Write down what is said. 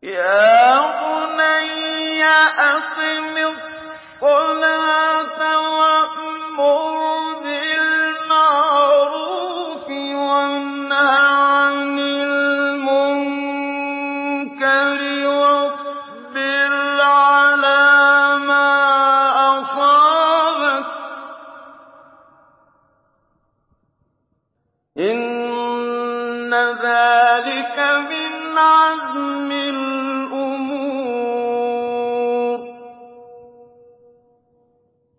يَا بُنَيَّ أَقِمِ الصَّلَاةَ وَأْمُرْ بِالْمَعْرُوفِ وَانْهَ عَنِ الْمُنكَرِ وَاصْبِرْ عَلَىٰ مَا أَصَابَكَ ۖ إِنَّ ذَٰلِكَ مِنْ عَزْمِ الْأُمُورِ.